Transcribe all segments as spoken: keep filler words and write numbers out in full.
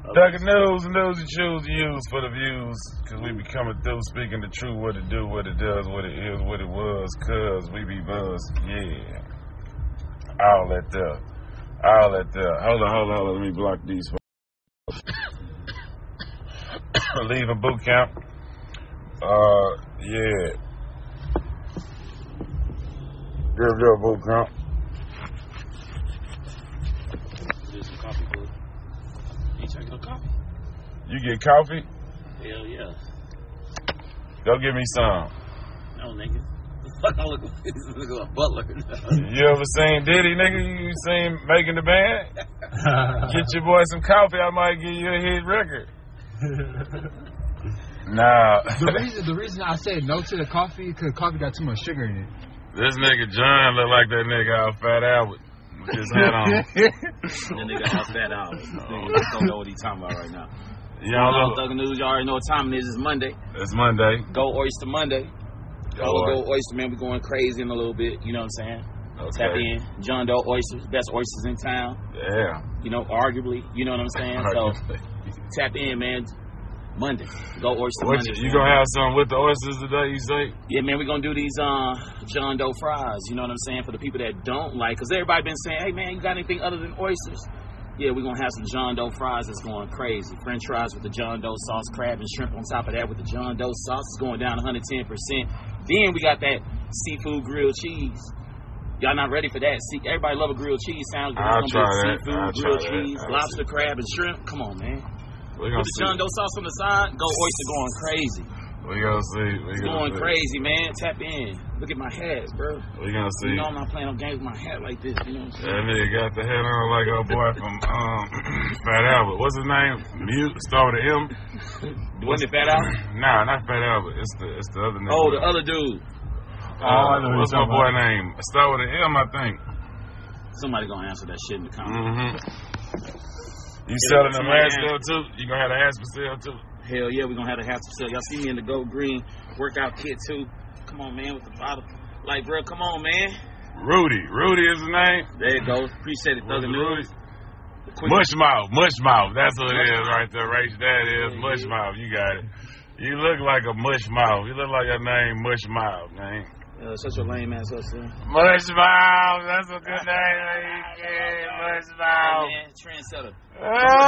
Thuggin' news, news you choose to use for the views. Cause we be coming through speaking the truth, what it do, what it does, what it is, what it was. Cause we be buzz, yeah. All that there. All that there. Hold on, hold on, hold on. Let me block these. Leaving boot camp. Uh, yeah. Good, good boot camp. Get some coffee, bro. You trying to get coffee? You get coffee? Hell yeah. Go get me some. No, nigga. Fuck, I look like a butler. You ever seen Diddy, nigga? You seen Making the Band? Get your boy some coffee, I might give you a hit record. Nah. The reason, the reason I said no to the coffee because coffee got too much sugar in it. This nigga John look like that nigga out Fat Albert with his hat on. That nigga out Fat Albert. I don't know what he's talking about right now. Y'all know. Thuggin' News, you already know what time it is. It's Monday. It's Monday. Go Oyster Monday. Go, go Oyster, man. We're going crazy in a little bit. You know what I'm saying? Okay. Tap in. John Doe Oysters. Best oysters in town. Yeah. You know, arguably. You know what I'm saying? So, tap in, man. Monday. Go Oyster what Monday. You, you gonna have something with the oysters today, you say? Yeah, man. We're going to do these uh, John Doe fries. You know what I'm saying? For the people that don't like. Because everybody been saying, hey, man, you got anything other than oysters? Yeah, we're going to have some John Doe fries that's going crazy. French fries with the John Doe sauce, crab and shrimp on top of that with the John Doe sauce. It's going down one hundred ten percent. Then we got that seafood grilled cheese. Y'all not ready for that? See, everybody love a grilled cheese sandwich. I'll try that. Seafood, I'll grilled try cheese, that. lobster, crab, and shrimp. Come on, man. With the John Doe sauce on the side, go oyster going crazy. We gonna see. We it's gonna going see. crazy, man. Tap in. Look at my hat, bro. We gonna see. You know I'm not playing no games with my hat like this. You know what I'm saying? That nigga got the hat on like our boy from um, Fat Albert. What's his name? Mute. Start with an M. Wasn't it Fat Albert? Nah, not Fat Albert. It's the it's the other nigga. Oh, the other dude. Uh, oh, what's my boy about? Name? Start with an M, I think. Somebody gonna answer that shit in the comments. Mm-hmm. You Get selling the mask still too? You gonna have the ass for sale too? Hell yeah, we gonna have the ass for sale. Y'all see me in the Go Green workout kit too. Come on, man, with the bottle. Like, bro, come on, man. Rudy. Rudy is his name? There you go. Appreciate it, Thuggin' News. Mushmouth. Mushmouth. That's what it is right there. Rach, that is yeah, Mushmouth. You got it. You look like a Mushmouth. You look like your name Mushmouth, man. Uh, such a lame ass hustler. Mushmouth. That's a good name. Yeah, Mushmouth. Man, trendsetter. Oh.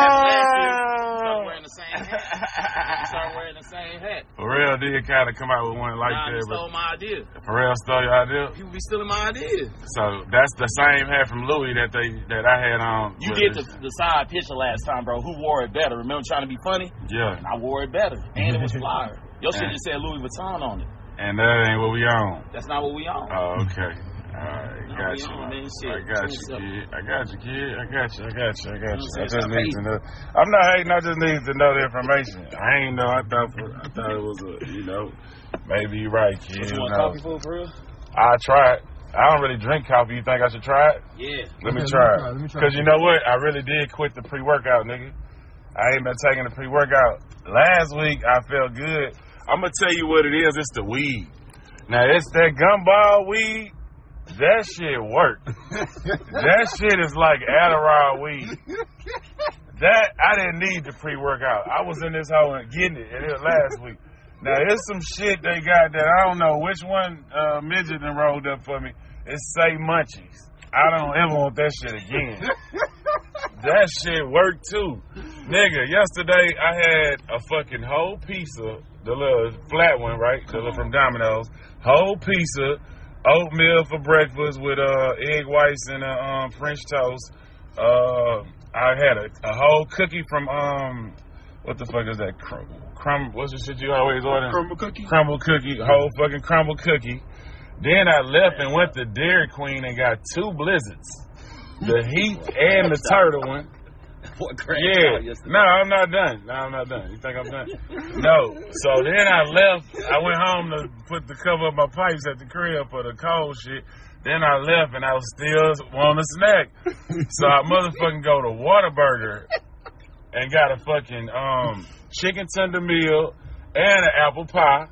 Start wearing the same hat. Start wearing the same hat. Pharrell did kind of come out with one like nah, that. He stole my idea. Pharrell stole your idea? People be stealing my idea. So that's the same hat from Louis that they that I had on. You did the, the side picture last time, bro. Who wore it better? Remember trying to be funny? Yeah. And I wore it better. And it was flyer. Your shit just said Louis Vuitton on it. And that ain't what we on. That's not what we on. Oh, okay. Alright, got you. On, man, I got you, kid. I got you, kid. I got you. I got you. I got you. I just need to know. I'm not hating. I just need to know the information. I ain't know. I thought. I thought it was a. You know. Maybe you're right, kid. You want no. coffee for real? I try it. I don't really drink coffee. You think I should try it? Yeah. Let me try it. Because you know what? I really did quit the pre-workout, nigga. I ain't been taking the pre-workout. Last week I felt good. I'm gonna tell you what it is. It's the weed. Now it's that gumball weed. That shit work. That shit is like Adderall weed. That I didn't need the pre-workout. I was in this hole and getting it, and it was last week. Now there's some shit they got that I don't know which one uh, midget done rolled up for me. It's Say Munchies. I don't ever want that shit again. That shit worked too, nigga. Yesterday I had a fucking whole pizza, the little flat one, right? The little from Domino's. Whole pizza. Oatmeal for breakfast with uh, egg whites and uh, um, French toast. Uh, I had a, a whole cookie from um, what the fuck is that? Crumble, crumble. What's the shit you always order? Crumble cookie. Crumble cookie. Whole fucking crumble cookie. Then I left and went to Dairy Queen and got two blizzards, the Heat and the turtle one. What crap? Yeah. No, I'm not done. No, I'm not done. You think I'm done? No. So then I left. I went home to put the cover of my pipes at the crib for the cold shit. Then I left and I was still wanting a snack. So I motherfucking go to Whataburger and got a fucking um, chicken tender meal and an apple pie.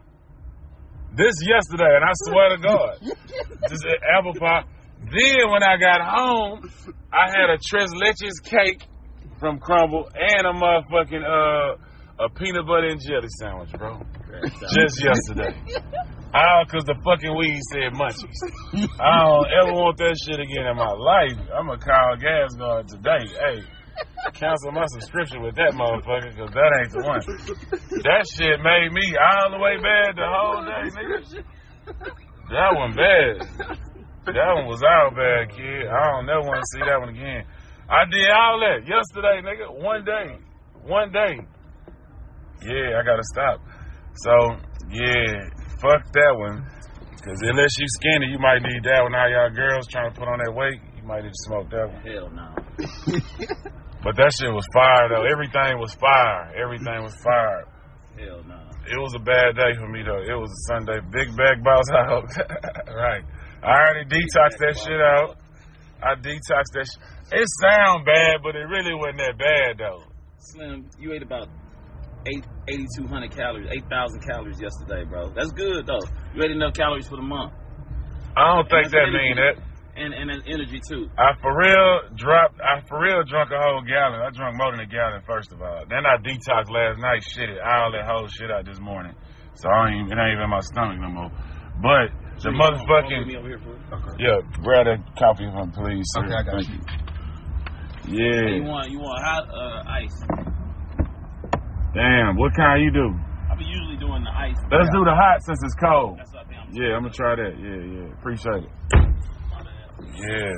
This yesterday, and I swear to God, this is apple pie. Then when I got home, I had a tres leches cake from Crumble and a motherfucking uh, a peanut butter and jelly sandwich, bro. Just yesterday. All because the fucking weed said munchies. I don't ever want that shit again in my life. I'm going to call Gas Guard today. Hey, cancel my subscription with that motherfucker because that ain't the one. That shit made me all the way bad the whole day, nigga. That one bad. That one was all bad, kid. I don't never want to see that one again. I did all that yesterday, nigga. One day. One day. Yeah, I got to stop. So, yeah, fuck that one. Because unless you skinny, you might need that one. All y'all girls trying to put on that weight, you might need to smoke that one. Hell no. But that shit was fire, though. Everything was fire. Everything was fire. Hell no. It was a bad day for me, though. It was a Sunday. Big bag boss out. Right. I already detoxed that shit out. I detoxed that shit. It sound bad, but it really wasn't that bad, though. Slim, you ate about eight eighty-two hundred calories, eight thousand calories yesterday, bro. That's good, though. You ate enough calories for the month. I don't think that mean that. And and then energy, too. I for real dropped, I for real drunk a whole gallon. I drank more than a gallon, first of all. Then I detoxed last night, shit it, all that whole shit out this morning. So I ain't even, it ain't even in my stomach no more. But the Sure, motherfucking, me over here for it? Okay. yeah, grab that coffee from me, please, sir. Okay, I got Thank you. you. Yeah. You want you want hot uh, ice? Damn, what kind you do? I be usually doing the ice. Let's do the hot since it's cold. That's what I think I'm Yeah, I'm gonna try that. Yeah, yeah. Appreciate it. Yeah.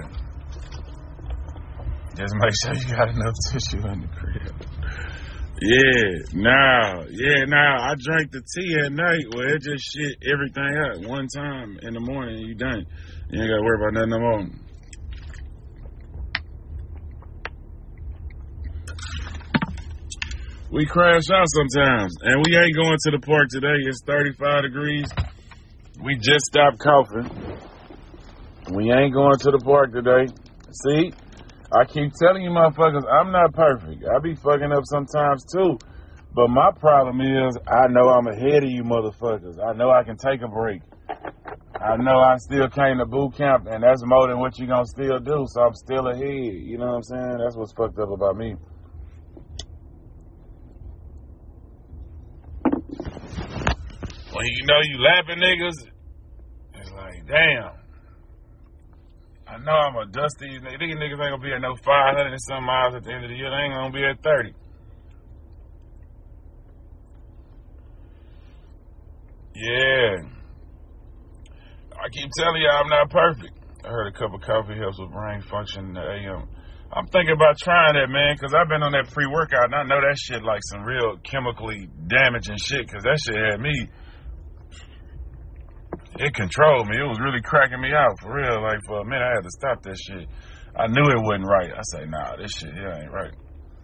Just make sure you got enough tissue in the crib. Yeah, now, yeah, now I drank the tea at night. Well, it just shit everything out one time in the morning and you done. You ain't gotta worry about nothing no more. We crash out sometimes, and we ain't going to the park today. It's thirty-five degrees. We just stopped coughing. We ain't going to the park today. See? I keep telling you motherfuckers, I'm not perfect. I be fucking up sometimes too. But my problem is, I know I'm ahead of you motherfuckers. I know I can take a break. I know I still came to boot camp, and that's more than what you gonna still do, so I'm still ahead. You know what I'm saying? That's what's fucked up about me. When you know you lapping niggas, it's like, damn. I know I'm a dusty. These niggas ain't gonna be at no five hundred and some miles at the end of the year. They ain't gonna be at thirty. Yeah. I keep telling you I'm not perfect. I heard a cup of coffee helps with brain function in the A M. I'm thinking about trying that, man, because I've been on that pre-workout, and I know that shit like some real chemically damaging shit, because that shit had me, it controlled me. It was really cracking me out, for real. Like, for a minute, I had to stop that shit. I knew it wasn't right. I say, nah, this shit here ain't right.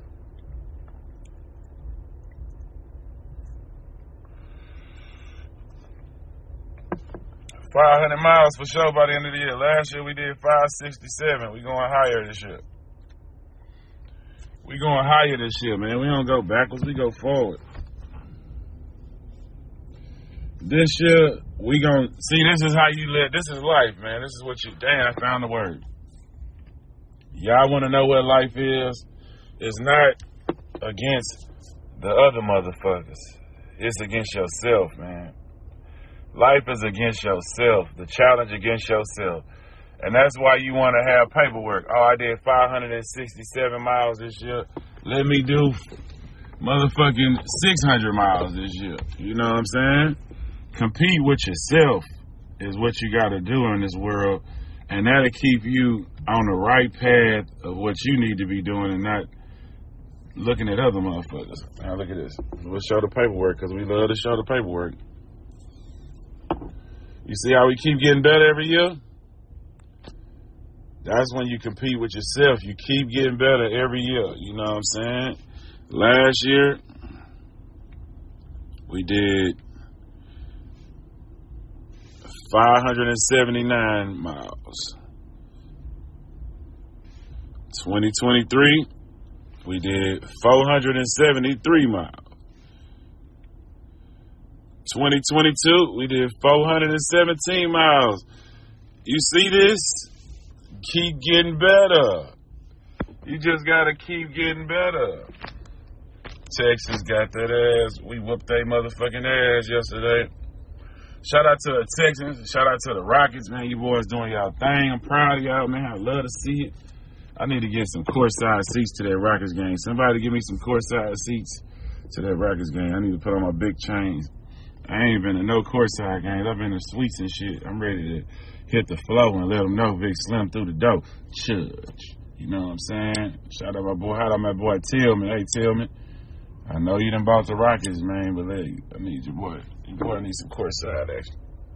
five hundred miles for sure by the end of the year. Last year we did five sixty-seven. We going higher this year. We going higher this year, man. We don't go backwards. We go forward. This year, we going to... See, this is how you live. This is life, man. This is what you... Damn, I found the word. Y'all want to know what life is? It's not against the other motherfuckers. It's against yourself, man. Life is against yourself. The challenge against yourself. And that's why you want to have paperwork. Oh, I did five hundred sixty-seven miles this year. Let me do motherfucking six hundred miles this year. You know what I'm saying? Compete with yourself is what you got to do in this world. And that'll keep you on the right path of what you need to be doing and not looking at other motherfuckers. Now look at this. We'll show the paperwork because we love to show the paperwork. You see how we keep getting better every year? That's when you compete with yourself. You keep getting better every year. You know what I'm saying? Last year, we did five hundred seventy-nine miles. twenty twenty-three, we did four hundred seventy-three miles. twenty twenty-two, we did four hundred seventeen miles. You see this? Keep getting better. You just gotta keep getting better. Texas got that ass. We whooped their motherfucking ass yesterday. Shout out to the Texans. Shout out to the Rockets, man. You boys doing y'all thing. I'm proud of y'all, man. I love to see it. I need to get some courtside seats to that Rockets game. Somebody give me some courtside seats to that Rockets game. I need to put on my big chains. I ain't been to no courtside games. I've been to suites and shit. I'm ready to hit the flow and let them know Big Slim through the door. Chudge. You know what I'm saying? Shout out my boy. Shout out my boy Tillman. Hey, Tillman. I know you done bought the Rockets, man, but hey, I need your boy. Your boy needs some courtside action.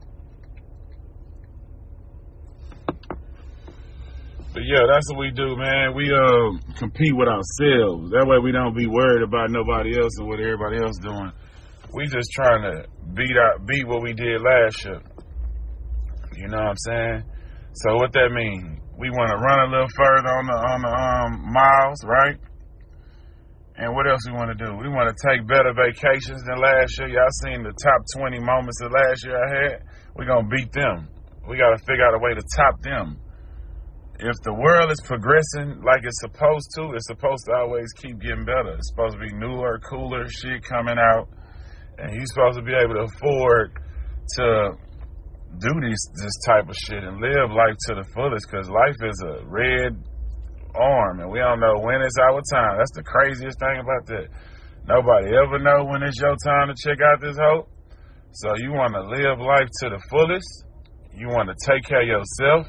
But yeah, that's what we do, man. We uh, compete with ourselves. That way we don't be worried about nobody else and what everybody else doing. We just trying to beat out, beat what we did last year. You know what I'm saying? So what that mean? We want to run a little further on the on the um, miles, right? And what else we want to do? We want to take better vacations than last year. Y'all seen the top twenty moments of last year I had? We're going to beat them. We got to figure out a way to top them. If the world is progressing like it's supposed to, it's supposed to always keep getting better. It's supposed to be newer, cooler shit coming out. And you're supposed to be able to afford to do this, this type of shit and live life to the fullest, because life is a red arm, and we don't know when it's our time. That's the craziest thing about that. Nobody ever know when it's your time to check out this hoe. So you want to live life to the fullest. You want to take care of yourself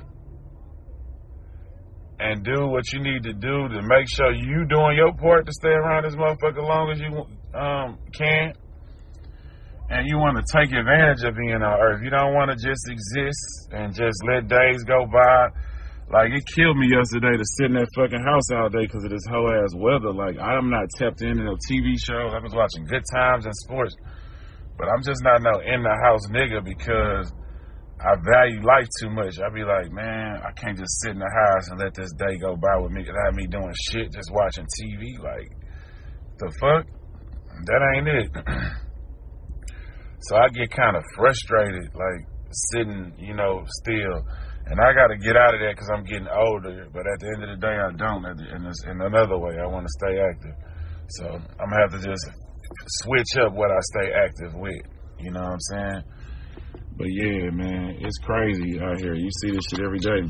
and do what you need to do to make sure you doing your part to stay around this motherfucker long as you um, can. And you want to take advantage of being on Earth. You don't want to just exist and just let days go by. Like, it killed me yesterday to sit in that fucking house all day because of this whole ass weather. Like, I'm not tapped into no T V shows. I was watching Good Times and sports. But I'm just not no in-the-house nigga because I value life too much. I be like, man, I can't just sit in the house and let this day go by with me without me doing shit, just watching T V. Like, the fuck? That ain't it. So I get kind of frustrated, like, sitting, you know, still. And I got to get out of that because I'm getting older. But at the end of the day, I don't. In, this, in another way, I want to stay active. So I'm going to have to just switch up what I stay active with. You know what I'm saying? But yeah, man, it's crazy out here. You see this shit every day.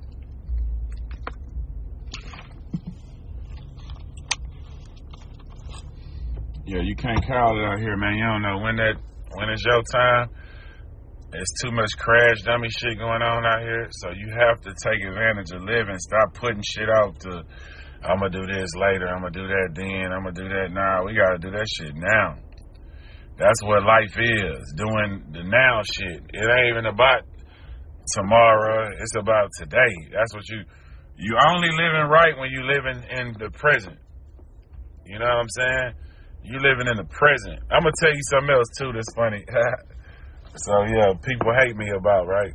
Yeah, you can't call it out here, man. You don't know when that when it's your time. It's too much crash dummy shit going on out here. So you have to take advantage of living. Stop putting shit off to, I'm going to do this later. I'm going to do that then. I'm going to do that now. We got to do that shit now. That's what life is, doing the now shit. It ain't even about tomorrow. It's about today. That's what you, you only living right when you living in the present. You know what I'm saying? You living in the present. I'm going to tell you something else, too, that's funny. So, yeah, people hate me about, right?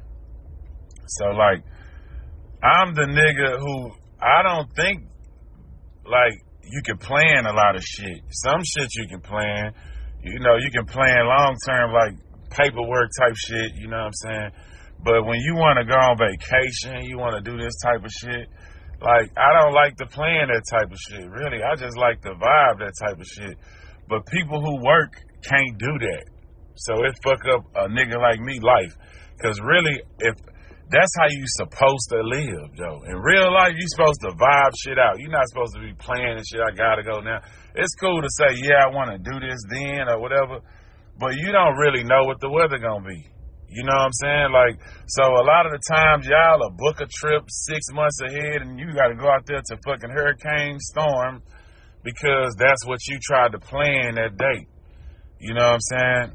So, like, I'm the nigga who, I don't think, like, you can plan a lot of shit. Some shit you can plan. You know, you can plan long-term, like, paperwork type shit, you know what I'm saying? But when you want to go on vacation, you want to do this type of shit, like, I don't like to plan that type of shit, really. I just like to vibe that type of shit. But people who work can't do that. So it fuck up a nigga like me life. Because really, if that's how you supposed to live, yo. In real life, you supposed to vibe shit out. You're not supposed to be planning shit, I gotta go now. It's cool to say, yeah, I want to do this then or whatever. But you don't really know what the weather gonna be. You know what I'm saying? Like, so a lot of the times, y'all will book a trip six months ahead and you gotta go out there to fucking hurricane storm because that's what you tried to plan that day. You know what I'm saying?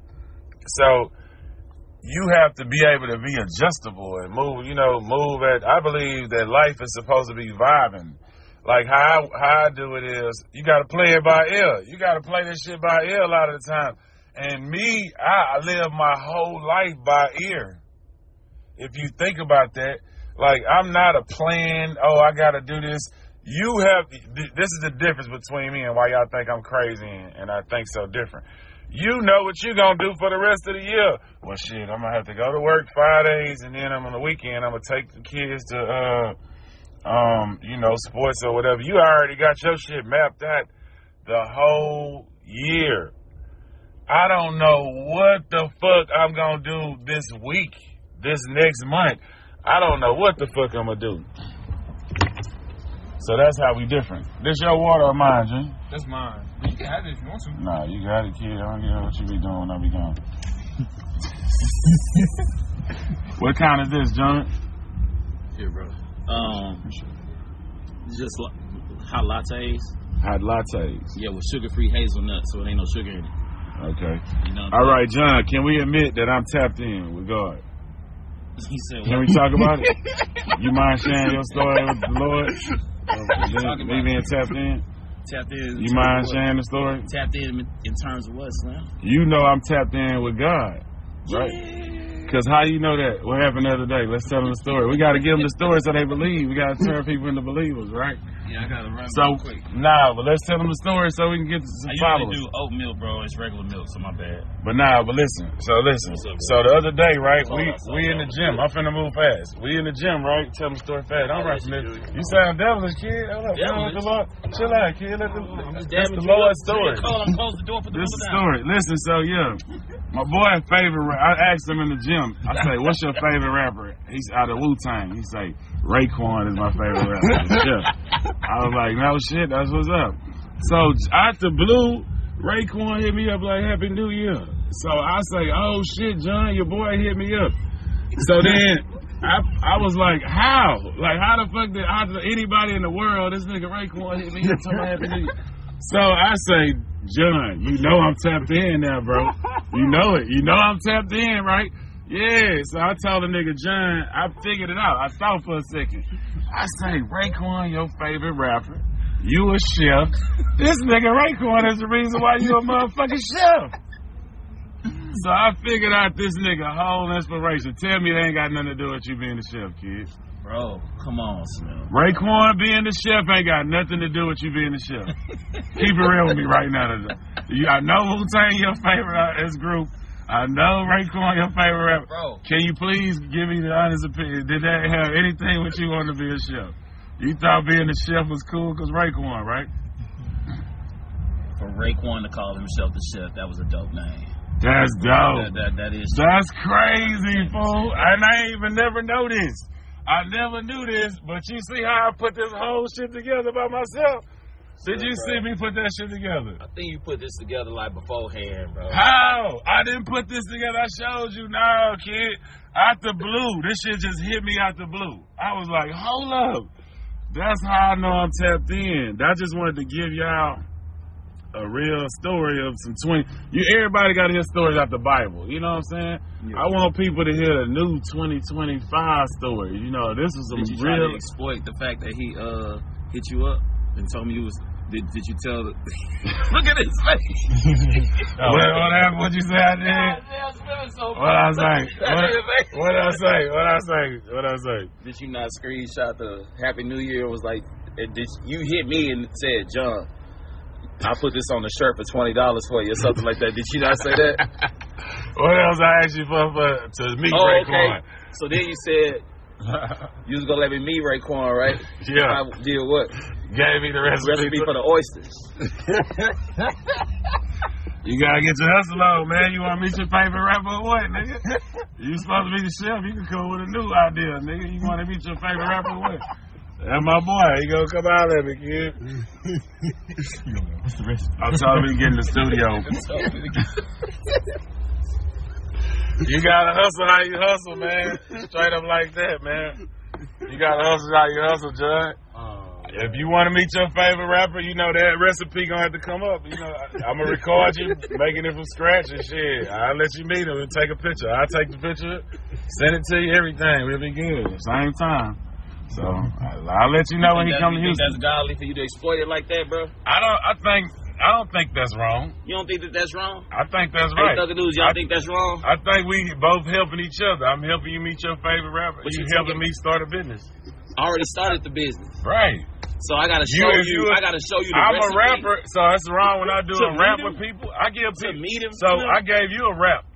So you have to be able to be adjustable and move, you know, move at, I believe that life is supposed to be vibing. Like how I, how I do it is, you got to play it by ear. You got to play this shit by ear a lot of the time. And me, I, I live my whole life by ear. If you think about that, like I'm not a plan, oh, I got to do this. You have, this is the difference between me and why y'all think I'm crazy and, and I think so different. You know what you going to do for the rest of the year. Well, shit, I'm going to have to go to work five days, and then I'm on the weekend, I'm going to take the kids to uh, um, you know, sports or whatever, you already got your shit mapped out the whole year. I don't know what the fuck I'm gonna do this week, this next month. I don't know what the fuck I'm gonna do. So that's how we different. This your water or mine, Jim? That's mine. But you can have it if you want to. Nah, you got it, kid. I don't care what you be doing when I be gone. What kind is this, John? Here, bro. Um, just like hot lattes. Hot lattes. Yeah, with sugar-free hazelnut, so it ain't no sugar in it. Okay. You know All right, John, can we admit that I'm tapped in with God? He said, Can we talk about it? You mind sharing your story with the Lord? Talking Me about being tapped in? tapped in. You mind sharing the story? Tapped in in terms of what, Slim? You know I'm tapped in with God, right? Because how you know that? What happened the other day? Let's tell them the story. We got to give them the story so they believe. We got to turn people into believers, right? Yeah, I got to run So, real quick. nah, but let's tell them the story so we can get some I followers. usually do oat milk, bro. It's regular milk, so my bad. But nah, but listen. So listen. What's up, So the other day, right? Hold We on, hold we in on. the gym. I'm finna move fast. We in the gym, right? Tell them the story fast. Don't rush from this. You sound devilish, kid. Hold up. Hold on, the Lord. Chill out, kid. Let the, that's the Lord's story. I'm close the door. Put the This window is the down. story. Listen, so yeah, my boy favorite. ra- I asked him in the gym. I say, "What's your favorite rapper?" He's out of Wu Tang. He say, "Raekwon is my favorite rapper." Yeah. I was like, "No shit, that's what's up." So out the blue, Raekwon hit me up like, "Happy New Year." So I say, "Oh shit, John, your boy hit me up." So then I I was like, "How? Like how the fuck did, how did anybody in the world this nigga Raekwon hit me up talking about Happy New Year?" So I say, John, you know I'm tapped in now, bro. You know it. You know I'm tapped in, right? Yeah. So I told the nigga, John, I figured it out. I thought for a second. I say, Raekwon, your favorite rapper. You a chef. This nigga Raekwon is the reason why you a motherfucking chef. So I figured out this nigga whole inspiration. Tell me they ain't got nothing to do with you being a chef, kid. Bro, come on, Slim. Raekwon being the chef ain't got nothing to do with you being the chef. Keep it real with me right now. You, I know Wu-Tang your favorite out of this group. I know Raekwon your favorite rapper. Bro. Can you please give me the honest opinion? Did that have anything with you wanting to be a chef? You thought being a chef was cool because Raekwon, right? For Raekwon to call himself the chef, that was a dope name. That's dope. That, that, that is. That's crazy, fool. And I ain't even never know this. I never knew this, but you see how I put this whole shit together by myself? Did you see me put that shit together? I think you put this together like beforehand, bro. How? I didn't put this together. I showed you. No, kid. Out the blue. This shit just hit me out the blue. I was like, hold up. That's how I know I'm tapped in. I just wanted to give y'all a real story of some twenty. You everybody got to hear stories out the Bible. You know what I'm saying? Yeah. I want people to hear the new twenty twenty-five story. You know, this is some did you real. Try to exploit the fact that he uh hit you up and told me you was. Did, did you tell the... Look at his face. what, what happened? What'd you say I did? What I say? What, what I say? What I say? What I say? Did you not screenshot the Happy New Year? It was like, did you hit me and said, John, I put this on the shirt for twenty dollars for you or something like that. Did you not say that? What else I asked you for, for to meet oh, Raekwon? Okay. So then you said you was gonna let me meet Raekwon, right? Yeah. I did what? Gave me the recipe, recipe for the oysters. You gotta get your hustle on, man. You wanna meet your favorite rapper or what, nigga? You supposed to be the chef. You can come with a new idea, nigga. You wanna meet your favorite rapper or what? That's my boy. He gonna come out at me, kid. What's the rest? I'm telling him to get in the studio. You gotta hustle how you hustle, man. Straight up like that, man. You gotta hustle how you hustle, John. If you want to meet your favorite rapper, you know that recipe gonna have to come up. You know, I'm gonna record you making it from scratch and shit. I'll let you meet him and take a picture. I'll take the picture, send it to you, everything. We'll be good. Same time. So I'll, I'll let you know when he comes to You think Houston. that's godly for you to exploit it like that, bro? I don't. I think. I don't think that's wrong. You don't think that that's wrong? I think that's Hey, right. Thugger News, y'all I, think that's wrong? I think we both helping each other. I'm helping you meet your favorite rapper. But You you helping taking- me start a business. I already started the business, Right. so I gotta You- show if you. you- I gotta show you the I'm recipe. a rapper, so that's wrong when I do To a rap meet with him? people. I give To people. meet him, So to I gave you a rap.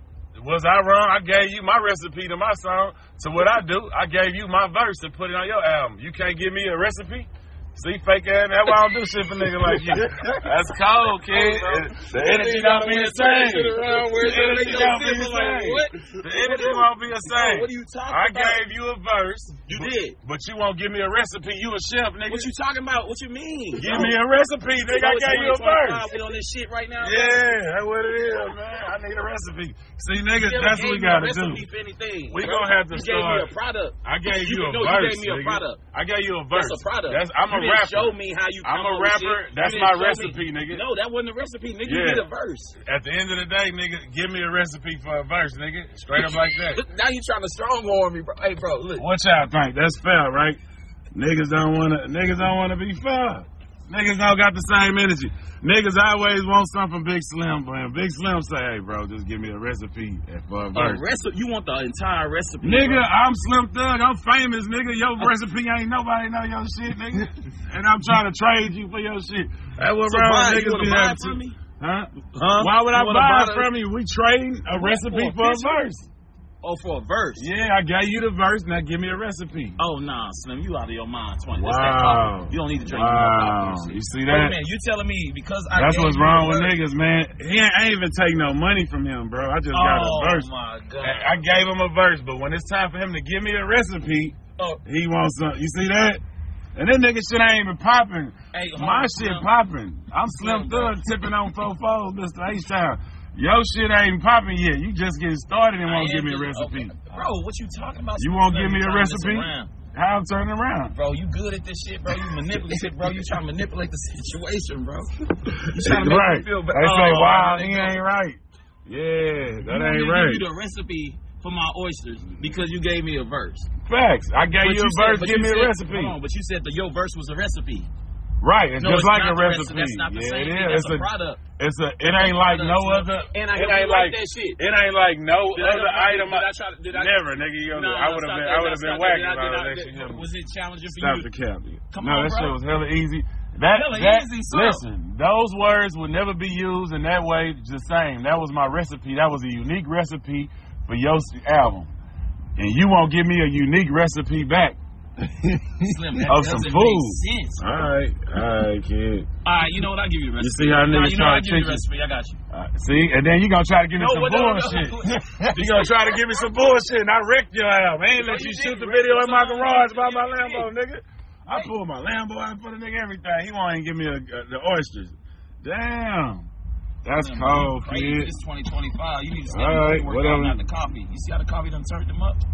Was I wrong? I gave you my recipe to my song. So what I do, I gave you my verse to put it on your album. You can't give me a recipe? See, fake ass, that's why I don't do shit for niggas like you. That's cold, kid. The energy don't be the same. The energy don't be the same. The energy won't be the same. What are you talking I about? gave you a verse. You but, did. But you won't give me a recipe. You a chef, nigga. What you talking about? What you mean? Give me a recipe, nigga. I gave you a verse. We on this shit right now? Yeah, that's what it is, man. I need a recipe. See, nigga, that's what we gotta do. For anything, we bro. gonna have to you start. You gave me a product. I gave you, you a no, verse. You gave me a nigga. product. I gave you a verse. That's a product. That's, I'm you a didn't rapper. Show me how you. I'm a rapper. That's my recipe, me. nigga. No, that wasn't a recipe, nigga. Yeah. You did a verse. At the end of the day, nigga, give me a recipe for a verse, nigga. Straight up like that. Now you trying to strong arm me, bro. Hey, bro, look. What y'all think? That's fair, right? Niggas don't wanna. Niggas don't wanna be fair. Niggas don't got the same energy. Niggas always want something from Big Slim, but Big Slim say, hey, bro, just give me a recipe for a verse. A recipe? You want the entire recipe? Nigga, bro. I'm Slim Thug. I'm famous, nigga. Your recipe ain't nobody know your shit, nigga. And I'm trying to trade you for your shit. That's what so wrong buy, niggas you be buy having from me? Huh? Huh? Why would you I buy it buy from you? We trading a recipe for a, for a verse. Oh, for a verse? Yeah, I gave you the verse. Now give me a recipe. Oh, nah, Slim, you out of your mind. twenty. Wow. You don't need to drink wow. no coffee. You see that? Wait a minute, you telling me because I That's what's wrong with verse. niggas, man. He ain't, I ain't even take no money from him, bro. I just oh, got a verse. Oh, my God. I, I gave him a verse, but when it's time for him to give me a recipe, oh. he wants some. You see that? And that nigga shit ain't even popping. Hey, My on, shit Slim. popping. I'm Slim Thug tipping on four fours, Mister H-Town. Your shit ain't popping yet. You just getting started and won't give me a recipe. Okay. Bro, what you talking about? You won't give me a recipe? Around. How I'm turning around? Bro, you good at this shit, bro. You manipulate it, bro. You trying to manipulate the situation, bro. You trying to make right. me feel bad. They say, oh, wow, he ain't right. Yeah, that you ain't right. right. You give me the recipe for my oysters because you gave me a verse. Facts. I gave but you a you verse, said, give me said, a recipe. Hold on, but you said that your verse was a recipe. Right, it's no, just it's like a not recipe. That's not the yeah, same it thing. is. That's It's a product. It's a. It ain't like no other. And I it ain't like that shit. It ain't like no did other I, item. Did I try to? Did I, never, nigga. You no, know, I would have been. I would have been whacking if I was actually him. Was it challenging for Stop you? the cap. Come no, on, that bro. shit was hella easy. That, hella that, easy. So. Listen, those words would never be used in that way. The same. That was my recipe. That was a unique recipe for your album, and you won't give me a unique recipe back. Slim, that of some doesn't food. make sense. All right, all right, kid. All right, you know what? I'll give you the recipe. You see how niggas nah, you know try I'll to give you trick the recipe. I got you. Uh, see, and then you gonna try to give me no, some no, bullshit. No, no. You gonna try to give me some bullshit, and I wrecked your album. I ain't let you shoot the video in my garage by my Lambo, nigga. I pulled my Lambo out for the nigga everything. He won't even give me a, a, the oysters. Damn. That's man, cold, kid. It's twenty twenty-five. You need to stay all right, whatever. Not the coffee. You see how the coffee done turned them up?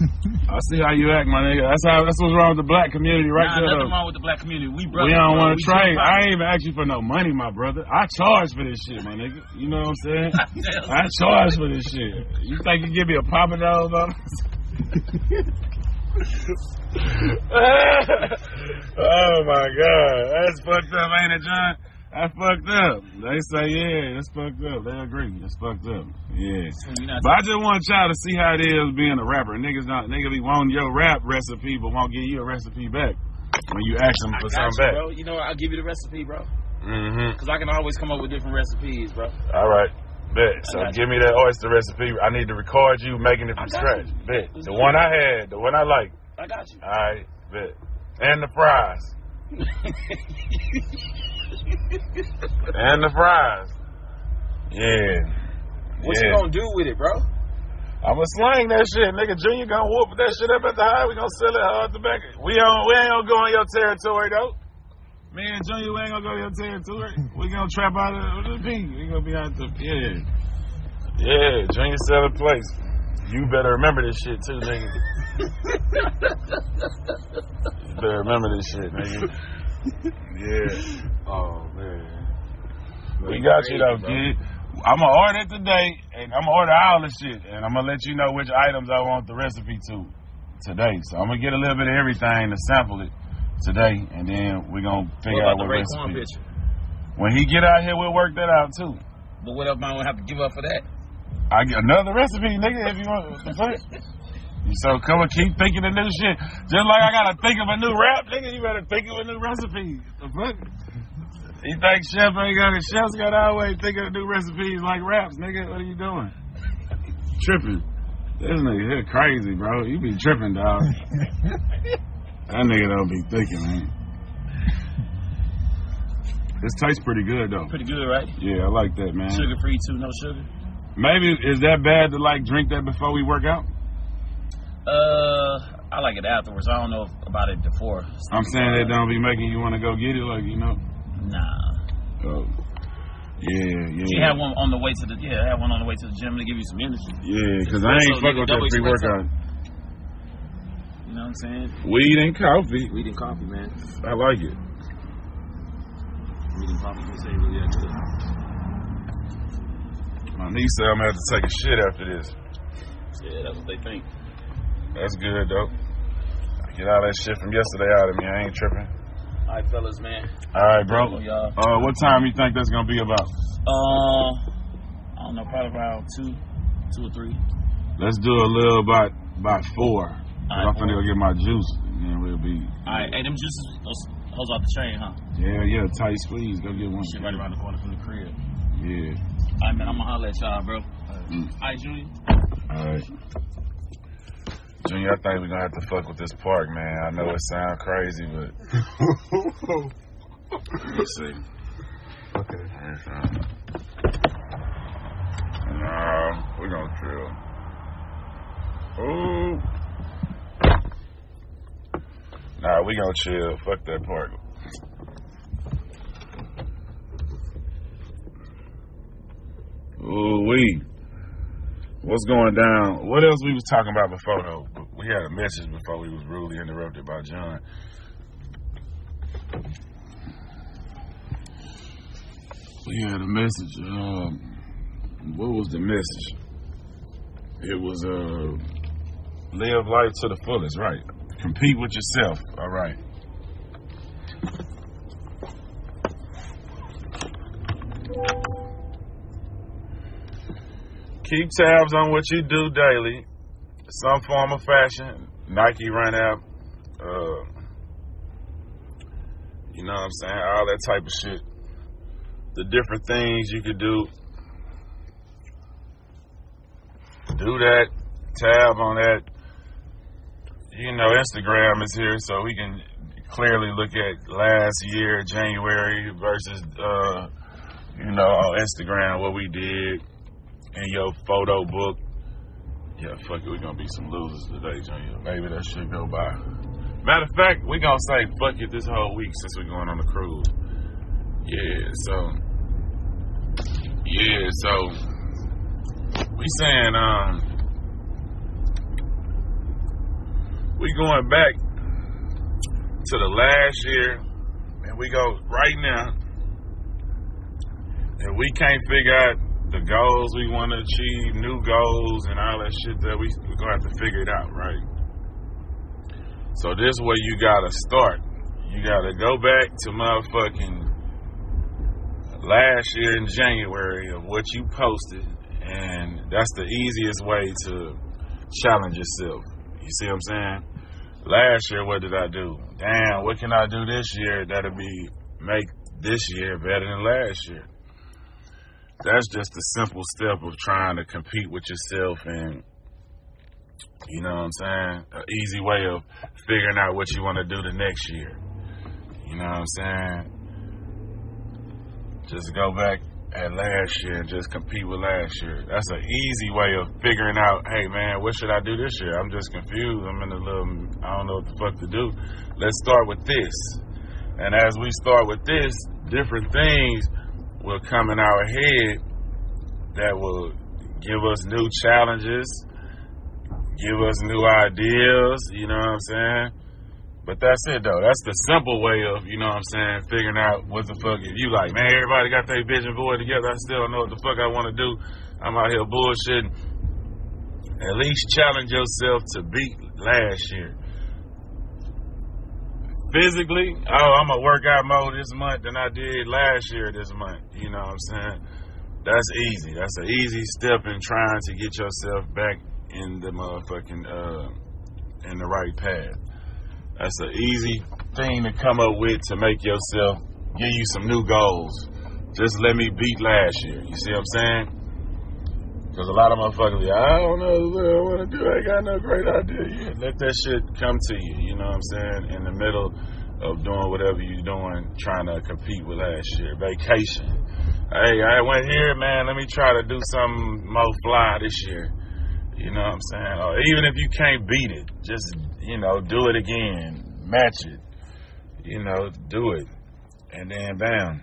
I see how you act, my nigga. That's how. That's what's wrong with the black community, right nah, there. Nothing though. wrong with the black community. We brothers. We don't bro. want to trade. I ain't even ask you for no money, my brother. I charge for this shit, my nigga. You know what I'm saying? I charge for this shit. You think you give me a Papa Do's on this? Oh my God, that's fucked up, ain't it, John? That's fucked up. They say, yeah, that's fucked up. They agree. That's fucked up. Yeah. But I just want y'all to see how it is being a rapper. Niggas not niggas be wanting your rap recipe, but won't give you a recipe back when you ask them for something you, back. Bro. You know, I'll give you the recipe, bro. Mm-hmm. Because I can always come up with different recipes, bro. All right. Bet. So give me that oyster recipe. I need to record you making it from scratch. You. Bet. The one I had, the one I like. I got you. All right. Bet. And the fries. And the fries. Yeah. What yeah. you gonna do with it, bro? I'ma slang that shit, nigga. Junior gonna whoop that shit up at the high. We gonna sell it hard the back. We on, we ain't gonna go on your territory though. Me and Junior, we ain't gonna go to your territory. We gonna trap out of the P. We gonna be out the yeah. Yeah, Junior sell a place. You better remember this shit too, nigga. You better remember this shit, nigga. Yeah. Oh man. We got you though, kid. I'm gonna order it today, and I'm gonna order all the shit, and I'm gonna let you know which items I want the recipe to today. So I'm gonna get a little bit of everything to sample it today, and then we're gonna figure what out what the recipe. Picture? When he get out here, we'll work that out too. But what else am I gonna have to give up for that? I get another recipe, nigga, if you want. What the fuck? So come and keep thinking of new shit. Just like I gotta think of a new rap, nigga, you better think of a new recipe. The fuck? You think chef ain't got it? Chefs got to always think of new recipes like raps, nigga. What are you doing? tripping. This nigga here crazy, bro. You be tripping, dog. That nigga don't be thinking, man. This tastes pretty good, though. Pretty good, right? Yeah, I like that, man. Sugar free too, no sugar. Maybe is that bad to like drink that before we work out? Uh, I like it afterwards. I don't know about it before. I'm saying that don't be making you want to go get it, like, you know? Nah. Oh. Yeah, yeah. She had one on the way to the yeah, I had one on the way to the gym to give you some energy. Yeah, because I ain't fucking with that pre-workout. You know what I'm saying? Weed and coffee. Weed and coffee, man. I like it. Weed and coffee can say really that good. My niece said I'm gonna have to take a shit after this. Yeah, that's what they think. That's good, though. Get all that shit from yesterday out of me. I ain't tripping. All right, fellas, man. All right, bro. Y'all. Uh, what time you think that's gonna be about? Uh, I don't know, probably around two, two or three. Let's do a little about about four. All I'm right, finna go get my juice, and then we'll be. All right, hey, them juices, those hoes off the chain, huh? Yeah, yeah, tight squeeze. Go get one. Shit right around the corner from the crib. Yeah. All right, man. I'm gonna holler at y'all, bro. Mm. All right, Junior. All right. Junior, I think we're gonna have to fuck with this park, man. I know it sounds crazy, but let's see. Okay. No, we're gonna chill. Ooh. Nah, we gonna chill. Fuck that park. Ooh, we. What's going down? What else we was talking about before, though? We had a message before we was rudely interrupted by John. We had a message. Um, what was the message? It was, uh, live life to the fullest, right? Compete with yourself, all right. Keep tabs on what you do daily. Some form of fashion. Nike run out. Uh, you know what I'm saying? All that type of shit. The different things you could do. Do that. Tab on that. You know, Instagram is here, so we can clearly look at last year, January, versus, uh, you know, on Instagram, what we did. In your photo book. Yeah, fuck it, we gonna be some losers today, Junior. Maybe that shit go by. Matter of fact, we gonna say fuck it this whole week since we're going on the cruise. Yeah, so Yeah, so we saying um we going back to the last year and we go right now and we can't figure out the goals we want to achieve, new goals, and all that shit that we, we're going to have to figure it out, right? So this is where you got to start. You got to go back to motherfucking last year in January of what you posted, and that's the easiest way to challenge yourself. You see what I'm saying? Last year, what did I do? Damn, what can I do this year that'll be make this year better than last year? That's just a simple step of trying to compete with yourself and, you know what I'm saying, an easy way of figuring out what you want to do the next year. You know what I'm saying? Just go back at last year and just compete with last year. That's an easy way of figuring out, hey, man, what should I do this year? I'm just confused. I'm in a little, I don't know what the fuck to do. Let's start with this. And as we start with this, different things will come in our head that will give us new challenges, give us new ideas, you know what I'm saying? But that's it, though. That's the simple way of, you know what I'm saying, figuring out what the fuck. If you like, man, everybody got their vision board together, I still don't know what the fuck I want to do. I'm out here bullshitting. At least challenge yourself to beat last year. Physically, oh, I'm going to work out more this month than I did last year this month. You know what I'm saying? That's easy. That's an easy step in trying to get yourself back in the motherfucking, uh, in the right path. That's an easy thing to come up with to make yourself, give you some new goals. Just let me beat last year. You see what I'm saying? Because a lot of motherfuckers be, I don't know what I want to do. I ain't got no great idea. Yeah, let that shit come to you. You know what I'm saying? In the middle of doing whatever you're doing, trying to compete with last year. Vacation. Hey, I went here, man. Let me try to do something more fly this year. You know what I'm saying? Or even if you can't beat it, just, you know, do it again. Match it. You know, do it. And then, bam.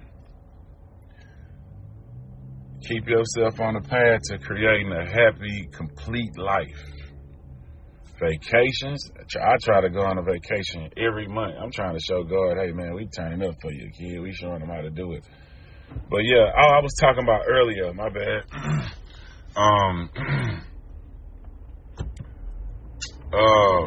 Keep yourself on the path to creating a happy, complete life. Vacations. I try to go on a vacation every month. I'm trying to show God, hey, man, we turning up for you, kid. We showing them how to do it. But, yeah, oh, I was talking about earlier. My bad. um, uh,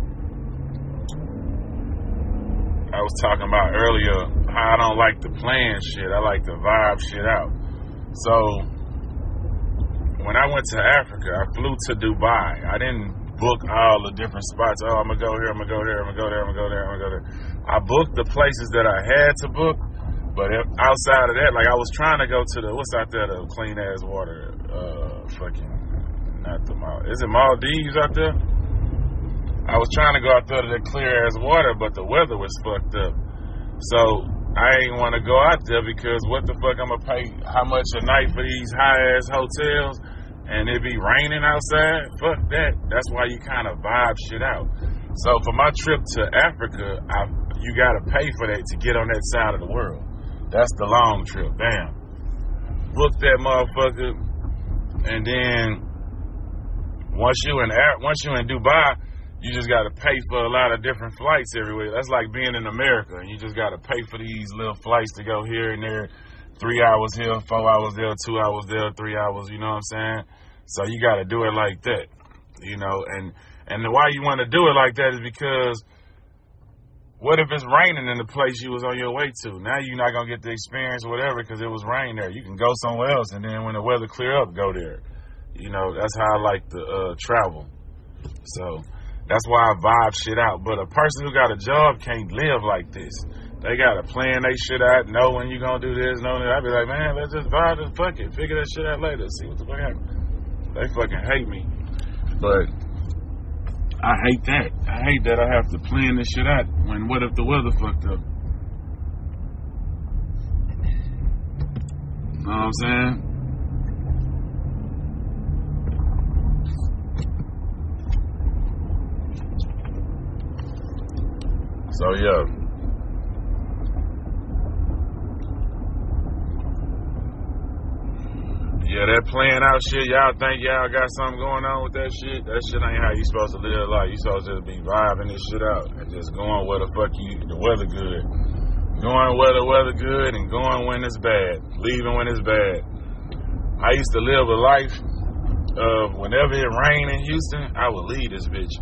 I was talking about earlier how I don't like the plan shit. I like to vibe shit out. So, when I went to Africa, I flew to Dubai. I didn't book all the different spots. Oh, I'm going to go here, I'm going to go there, I'm going to go there, I'm going to go there, I'm going to go there. I booked the places that I had to book, but outside of that, like I was trying to go to the, what's out there, the clean-ass water, uh, fucking, not the Maldives. Is it Maldives out there? I was trying to go out there to the clear-ass water, but the weather was fucked up. So, I ain't want to go out there because what the fuck I'm going to pay how much a night for these high-ass hotels and it be raining outside? Fuck that. That's why you kind of vibe shit out. So for my trip to Africa, I, you got to pay for that to get on that side of the world. That's the long trip. Damn. Book that motherfucker, and then once you in once you in Dubai, you just got to pay for a lot of different flights everywhere. That's like being in America, and you just got to pay for these little flights to go here and there, three hours here, four hours there, two hours there, three hours, you know what I'm saying? So you got to do it like that, you know, and, and the why you want to do it like that is because what if it's raining in the place you was on your way to? Now you're not going to get the experience or whatever because it was rain there. You can go somewhere else, and then when the weather clear up, go there. You know, that's how I like to uh, travel. So that's why I vibe shit out. But a person who got a job can't live like this. They got to plan they shit out, know when you going to do this, know that. I be like, man, let's just vibe and fuck it. Figure that shit out later. See what the fuck happens. They fucking hate me. But I hate that. I hate that I have to plan this shit out when what if the weather fucked up? Know what I'm saying? So, yeah. Yeah, that playing out shit, y'all think y'all got something going on with that shit? That shit ain't how you supposed to live life. You supposed to be vibing this shit out and just going where the fuck you, the weather good. Going where the weather good and going when it's bad. Leaving when it's bad. I used to live a life of whenever it rained in Houston, I would leave this bitch.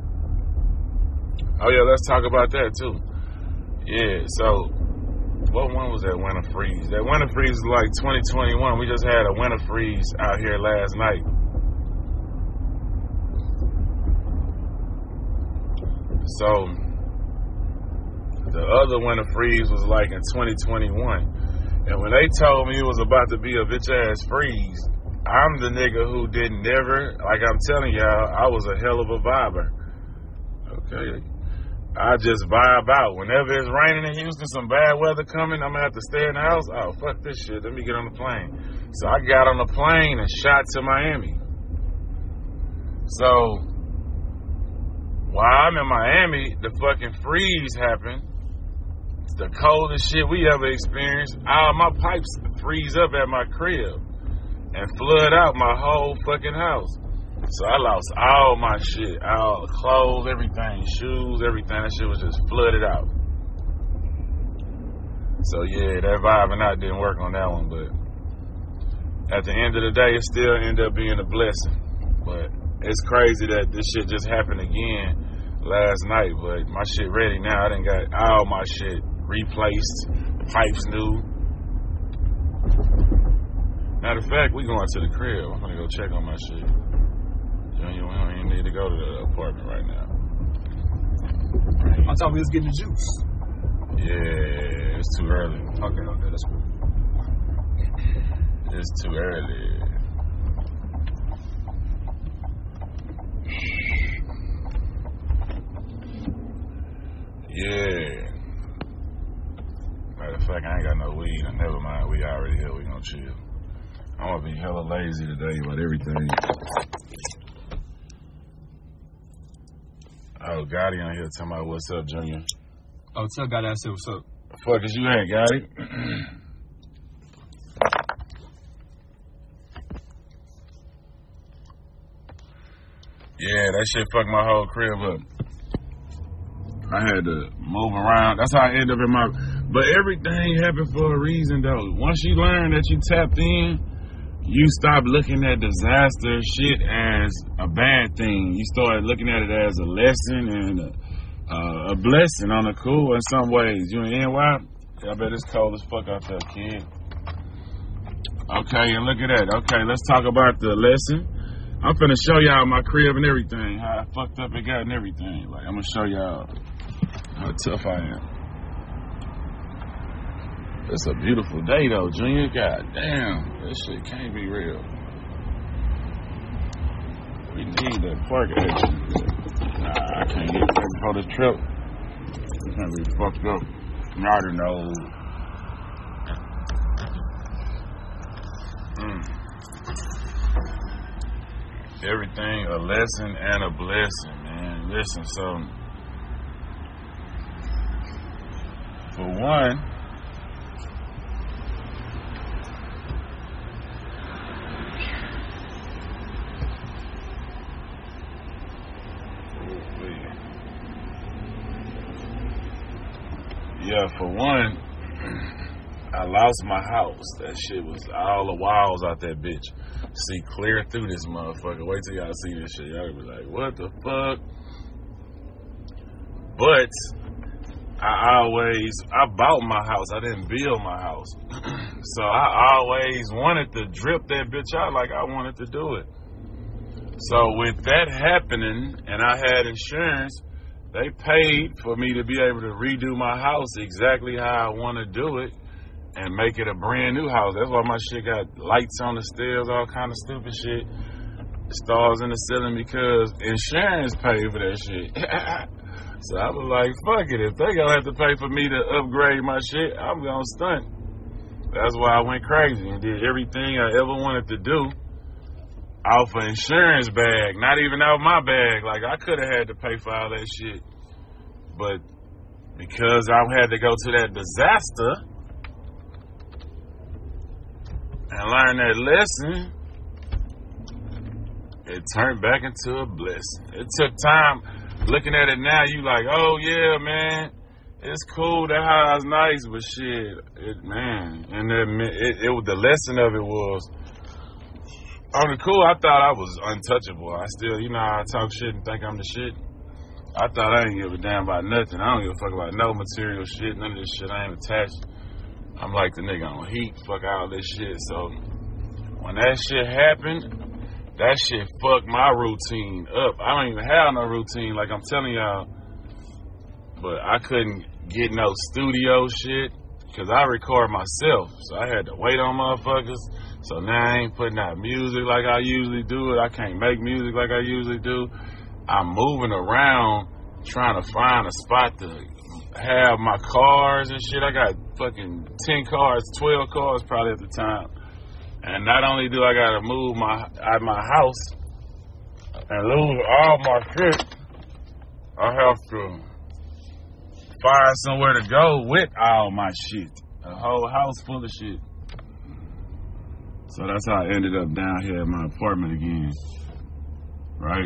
Oh, yeah, let's talk about that, too. Yeah, so, what one was that winter freeze? That winter freeze was like twenty twenty-one. We just had a winter freeze out here last night. So, the other winter freeze was like in twenty twenty-one. And when they told me it was about to be a bitch-ass freeze, I'm the nigga who didn't never, like I'm telling y'all, I was a hell of a viber. Okay. I just vibe out. Whenever it's raining in Houston, some bad weather coming, I'm going to have to stay in the house. Oh, fuck this shit. Let me get on the plane. So I got on the plane and shot to Miami. So while I'm in Miami, the fucking freeze happened. It's the coldest shit we ever experienced. All my pipes freeze up at my crib and flood out my whole fucking house. So I lost all my shit, all clothes, everything, shoes, everything. That shit was just flooded out. So yeah, that vibing out didn't work on that one, but at the end of the day, it still ended up being a blessing. But it's crazy that this shit just happened again last night, but my shit ready now. I done got all my shit replaced, pipes new. Matter of fact, we going to the crib. I'm gonna go check on my shit. You don't even need to go to the apartment right now. I thought we was getting the juice. Yeah, it's too early. Okay, okay, that's cool. It's too early. Yeah. Matter of fact, I ain't got no weed. Never mind, we already here. We gonna chill. I'm gonna be hella lazy today about everything. Oh, Gotti on here talking about what's up, Junior. Oh, what's up, Gotti? I said, what's up? The fuck is you at, Gotti? Yeah, that shit fucked my whole crib up. I had to move around. That's how I ended up in my... But everything happened for a reason, though. Once you learn that you tapped in, you stop looking at disaster shit as a bad thing. You start looking at it as a lesson and a, uh, a blessing on the cool in some ways. You in N Y? I bet it's cold as fuck out there, kid. Okay, and look at that. Okay, let's talk about the lesson. I'm finna show y'all my crib and everything, how fucked up it got and everything. Like, I'm gonna show y'all how tough I am. It's a beautiful day, though, Junior. God damn, this shit can't be real. We need that park action. Nah, I can't get ready for this trip. It's gonna be fucked up. I don't know. Mm. Everything a lesson and a blessing, man. Listen, so for one, yeah, for one, I lost my house. That shit was all the walls out that bitch. See clear through this motherfucker. Wait till y'all see this shit. Y'all be like, what the fuck? But I always, I bought my house. I didn't build my house. So I always wanted to drip that bitch out like I wanted to do it. So with that happening, and I had insurance, they paid for me to be able to redo my house exactly how I want to do it and make it a brand new house. That's why my shit got lights on the stairs, all kind of stupid shit, stars in the ceiling, because insurance paid for that shit. So I was like, fuck it. If they gonna have to pay for me to upgrade my shit, I'm gonna stunt. That's why I went crazy and did everything I ever wanted to do off an insurance bag, not even out my bag. Like, I could have had to pay for all that shit. But because I had to go to that disaster and learn that lesson, it turned back into a blessing. It took time. Looking at it now, you like, oh yeah, man, it's cool. That house nice, but shit, it man, and it, it, it was the lesson of it was on the cool. I thought I was untouchable. I still, you know, I talk shit and think I'm the shit. I thought I didn't give a damn about nothing. I don't give a fuck about no material shit. None of this shit I ain't attached. I'm like the nigga on heat. Fuck all this shit. So when that shit happened, that shit fucked my routine up. I don't even have no routine, like I'm telling y'all. But I couldn't get no studio shit because I record myself. So I had to wait on motherfuckers. So now I ain't putting out music like I usually do it. I can't make music like I usually do. I'm moving around trying to find a spot to have my cars and shit. I got fucking ten cars, twelve cars probably at the time. And not only do I gotta move my out my house and lose all my shit, I have to find somewhere to go with all my shit. A whole house full of shit. So that's how I ended up down here at my apartment again. Right?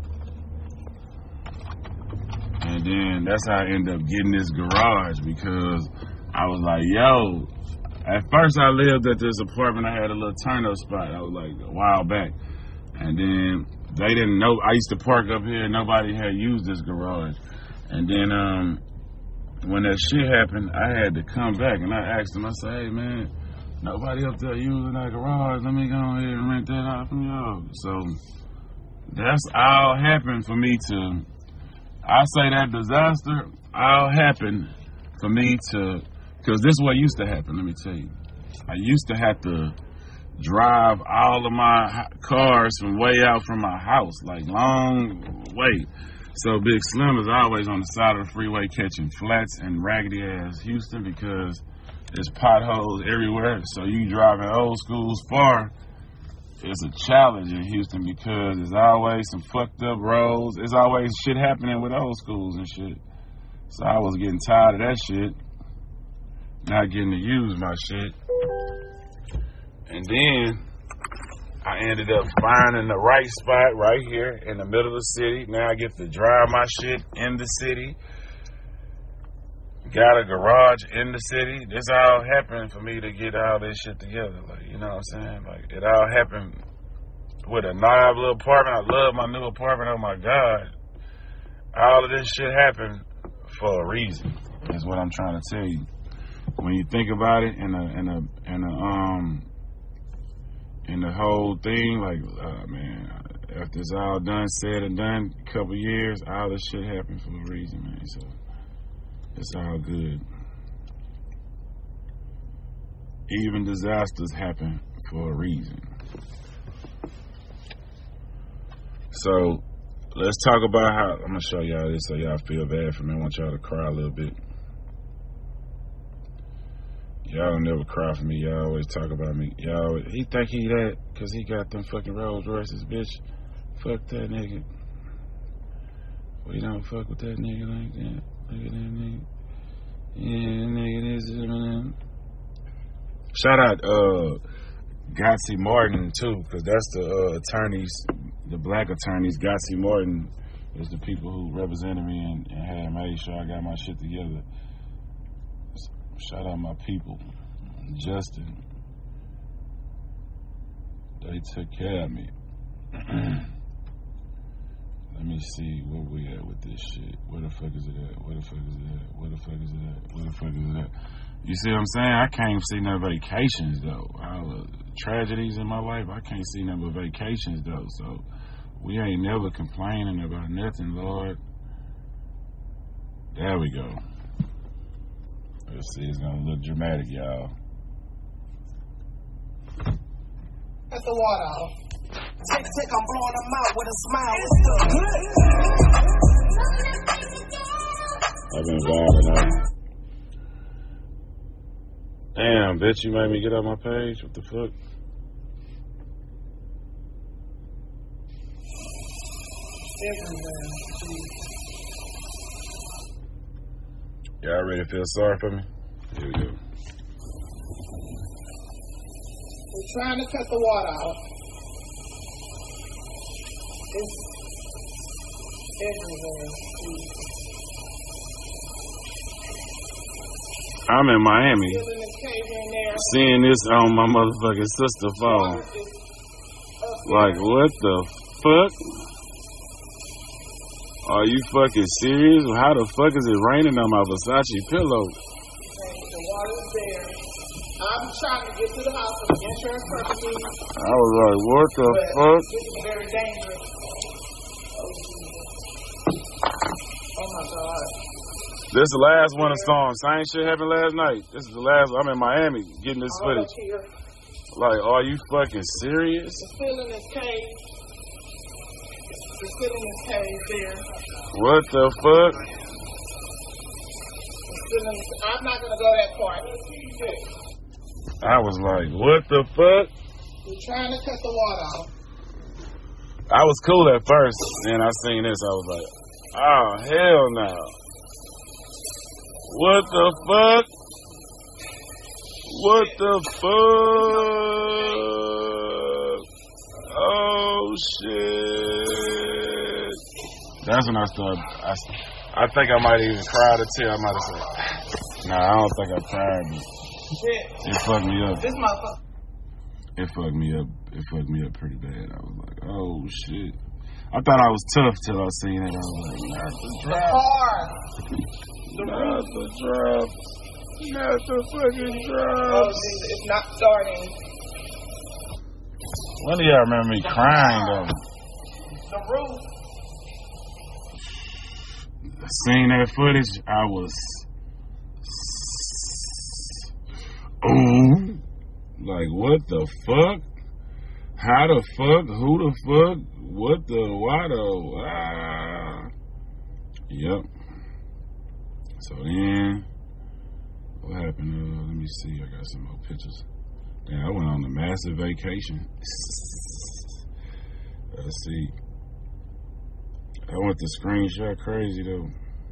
And then that's how I ended up getting this garage, because I was like, yo, at first I lived at this apartment. I had a little turn-up spot. I was like a while back. And then they didn't know. I used to park up here. Nobody had used this garage. And then um, when that shit happened, I had to come back. And I asked them, I said, hey, man, nobody up there using that garage. Let me go ahead and rent that out from y'all. So that's all happened for me to, I say that disaster all happened for me to, because this is what used to happen, let me tell you. I used to have to drive all of my cars from way out from my house, like long way. So Big Slim is always on the side of the freeway catching flats and raggedy ass Houston because there's potholes everywhere. So you driving old schools far, it's a challenge in Houston because there's always some fucked up roads. There's always shit happening with old schools and shit. So I was getting tired of that shit, not getting to use my shit. And then I ended up finding the right spot right here in the middle of the city. Now I get to drive my shit in the city. Got a garage in the city. This all happened for me to get all this shit together. Like, you know what I'm saying? Like, it all happened with a nice little apartment. I love my new apartment. Oh my God. All of this shit happened for a reason, is what I'm trying to tell you. When you think about it in a, in a, in a, um, in the whole thing, like, uh, man, after it's all done, said and done, a couple years, all this shit happened for a reason, man. So it's all good. Even disasters happen for a reason. So let's talk about how, I'm gonna show y'all this so y'all feel bad for me. I want y'all to cry a little bit. Y'all don't never cry for me. Y'all always talk about me. Y'all, he think he that because he got them fucking Rolls Royces, bitch. Fuck that nigga. We don't fuck with that nigga like that. Look at that nigga. Yeah, nigga, this is. Shout out, uh, Godsey Martin too, because that's the uh, attorneys, the black attorneys. Godsey Martin is the people who represented me and, and had made sure I got my shit together. Shout out my people. Justin. They took care of me. Let me see where we at with this shit. Where the fuck is it at? Where the fuck is it at? Where the fuck is it at? Where the fuck is it at? You see what I'm saying? I can't see no vacations though. All the tragedies in my life, I can't see no vacations though. So we ain't never complaining about nothing, Lord. There we go. Let's see, it's gonna look dramatic, y'all. That's the water off. Tick, tick, I'm blowing them out with a smile. I've been vibing out. Damn, bitch, you made me get off my page. What the fuck? Everywhere. Y'all ready to feel sorry for me? Here we go. We're trying to cut the water off. It's everywhere. I'm in Miami, seeing this on my motherfucking sister phone. Like, what the fuck? Are you fucking serious? How the fuck is it raining on my Versace pillow? The water's there. I'm trying to get to the house for insurance purposes. I was like, what the fuck? This is very dangerous. Oh my God. This is the last one of the storm. Same shit happened last night. This is the last. I'm in Miami getting this footage. Like, are you fucking serious? It's still in this cave. It's still in this cave there. What the fuck? It's still in this, I'm not gonna go that far. I was like, what the fuck? We're trying to cut the water off. I was cool at first, and I seen this. I was like, oh hell no. What the fuck? What the fuck? Oh shit! That's when I started. I, I think I might even cry to tear. I might have said, "Nah, I don't think I cried." But it fucked me up. This motherfucker. It fucked me up. It fucked me up pretty bad. I was like, "Oh shit!" I thought I was tough till I seen it. I was like, "Not the drop." Hard. The Not roof. the drop. Not the fucking Oh, drop. Jesus, it's not starting. When do y'all remember me crying though? The roof. Seeing that footage, I was, ooh, like what the fuck? How the fuck? Who the fuck? What the? Why the? Ah. Yep. So then, what happened? Uh, let me see. I got some more pictures. Damn, I went on a massive vacation. Let's see. I went to screenshot crazy though.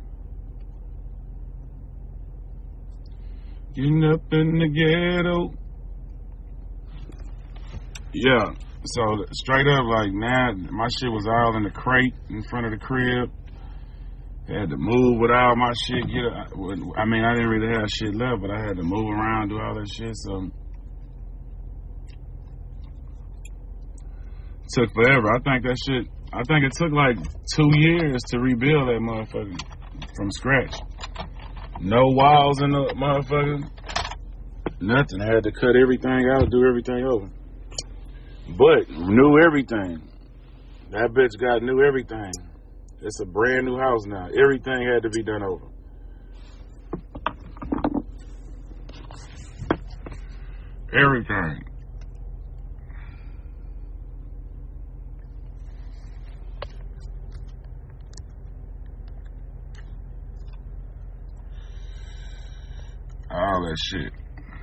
Getting up in the ghetto. Yeah. So straight up, like now, my shit was all in the crate in front of the crib. Had to move with all my shit. Get, I mean, I didn't really have shit left, but I had to move around, do all that shit. So it took forever. I think that shit. I think it took like two years to rebuild that motherfucker from scratch. No walls in the motherfucker. Nothing. I had to cut everything out, do everything over. But knew everything. That bitch got new everything. It's a brand new house now. Everything had to be done over. Everything. All that shit.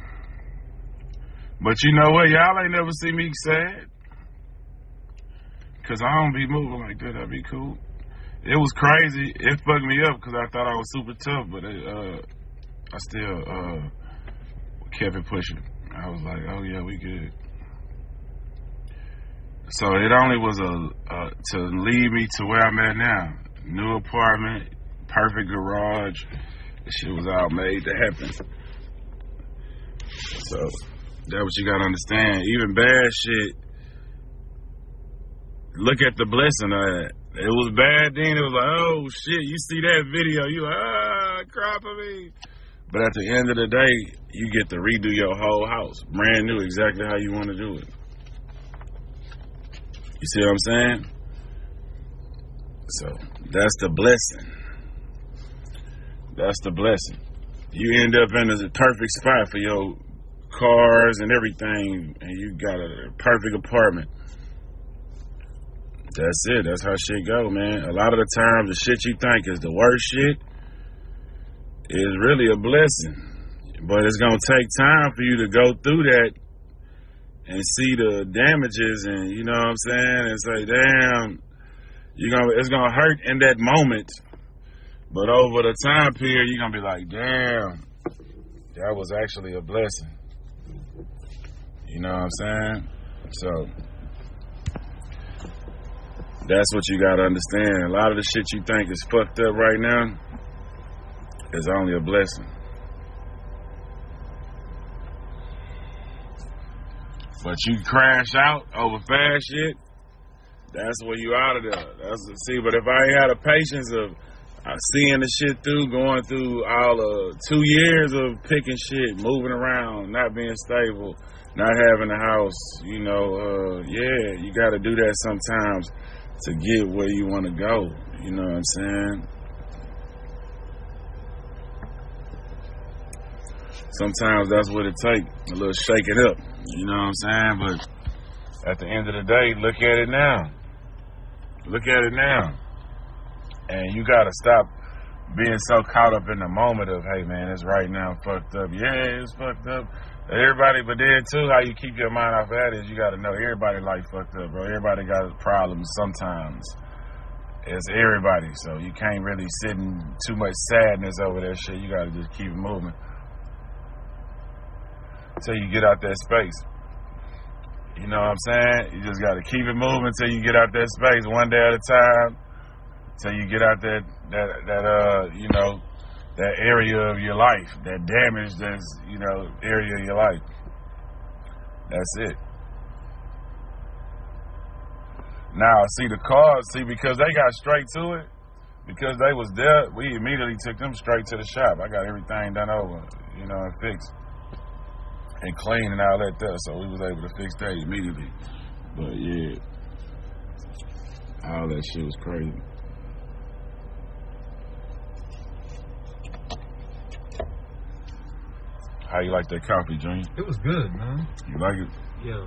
But you know what? Y'all ain't never see me sad. Because I don't be moving like that. That'd be cool. It was crazy. It fucked me up because I thought I was super tough, but it, uh, I still uh, kept it pushing. I was like, oh yeah, we good. So it only was a uh, to lead me to where I'm at now. New apartment, perfect garage. The shit was all made to happen. So that's what you gotta understand. Even bad shit, look at the blessing of that. It was bad then. It was like, oh shit, you see that video, you like, ah, crap for me. But at the end of the day, you get to redo your whole house, brand new, exactly how you want to do it. You see what I'm saying? So that's the blessing. That's the blessing. You end up in a perfect spot for your cars and everything, and you got a perfect apartment. That's it. That's how shit go, man. A lot of the times, the shit you think is the worst shit is really a blessing. But it's going to take time for you to go through that and see the damages and, you know what I'm saying, and say, damn, you're gonna, it's going to hurt in that moment. But over the time period, you're going to be like, damn, that was actually a blessing. You know what I'm saying? So that's what you gotta understand. A lot of the shit you think is fucked up right now is only a blessing. But you crash out over fast shit, that's where you out of there. That's see. But if I ain't had the patience of uh, seeing the shit through, going through all of two years of picking shit, moving around, not being stable, not having a house, you know, uh, yeah, you got to do that sometimes to get where you want to go. You know what I'm saying? Sometimes that's what it takes, a little shaking up. You know what I'm saying? But at the end of the day, look at it now. Look at it now. And you got to stop being so caught up in the moment of, hey, man, it's right now fucked up. Yeah, it's fucked up. Everybody, but then too, how you keep your mind off of that is you got to know everybody life fucked up, bro. Everybody got problems sometimes. It's everybody, so you can't really sit in too much sadness over that shit. You got to just keep it moving until you get out that space. You know what I'm saying? You just got to keep it moving until you get out that space, one day at a time, until you get out that that that uh you know. that area of your life, that damage, that's, you know, area of your life. That's it. Now, see the cars, see, because they got straight to it, because they was there, we immediately took them straight to the shop. I got everything done over, you know, and fixed. And clean and all that there, so we was able to fix that immediately. But, yeah, all that shit was crazy. How you like that coffee, Junior? It was good, man. You like it? Yeah.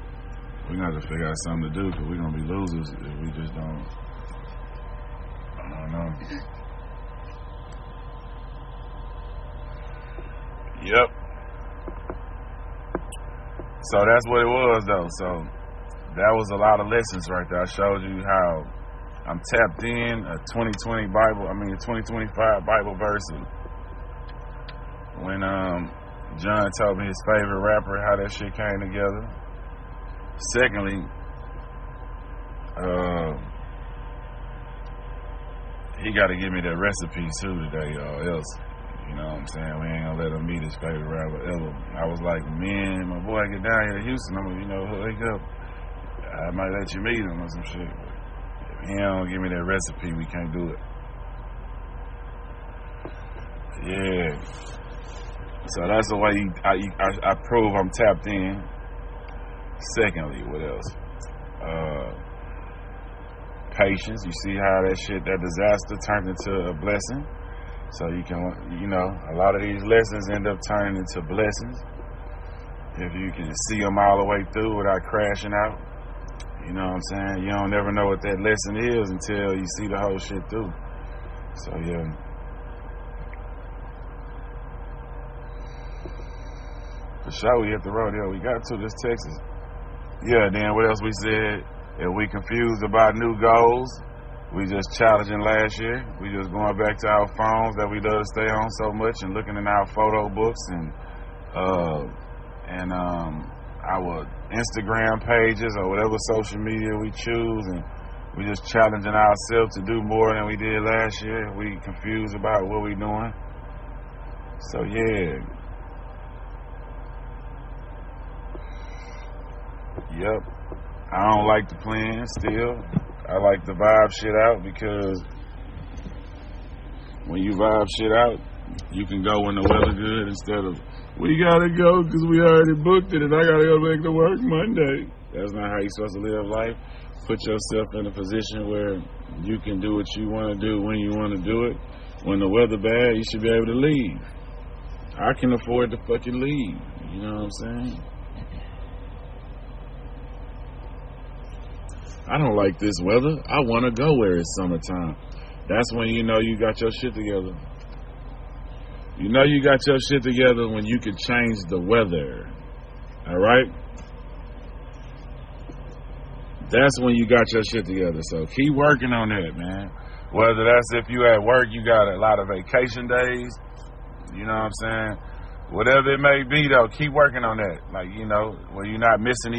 We're going to have to figure out something to do because we're going to be losers if we just don't don't know. Yep. So that's what it was, though. So that was a lot of lessons right there. I showed you how I'm tapped in a twenty twenty Bible, I mean a twenty twenty-five Bible verse. And when um, John told me his favorite rapper, how that shit came together. Secondly, uh, he got to give me that recipe too today, y'all. Else, you know what I'm saying? We ain't gonna let him meet his favorite rapper ever. I was like, man, my boy get down here to Houston, I'm gonna, you know, wake up. I might let you meet him or some shit. But if he don't give me that recipe, we can't do it. Yeah. So that's the way I, I, I prove I'm tapped in. Secondly, what else? Uh, patience. You see how that shit, that disaster turned into a blessing. So you can, you know, a lot of these lessons end up turning into blessings. If you can see them all the way through without crashing out. You know what I'm saying? You don't never know what that lesson is until you see the whole shit through. So, yeah. For sure, we hit the road. Yeah, we got to this Texas. Yeah, then what else we said? If we confused about new goals, we just challenging last year. We just going back to our phones that we love to stay on so much and looking in our photo books and uh, and um, our Instagram pages or whatever social media we choose, and we just challenging ourselves to do more than we did last year. We confused about what we doing. So yeah. Yep. I don't like the plan still. I like to vibe shit out because when you vibe shit out, you can go when the weather good instead of, we gotta go because we already booked it and I gotta go back to work Monday. That's not how you're supposed to live life. Put yourself in a position where you can do what you want to do when you want to do it. When the weather bad, you should be able to leave. I can afford to fucking leave. You know what I'm saying? I don't like this weather. I want to go where it's summertime. That's when you know you got your shit together. You know you got your shit together when you can change the weather. All right? That's when you got your shit together. So keep working on that, man. Whether that's if you at work, you got a lot of vacation days. You know what I'm saying? Whatever it may be, though, keep working on that. Like, you know, where you're not missing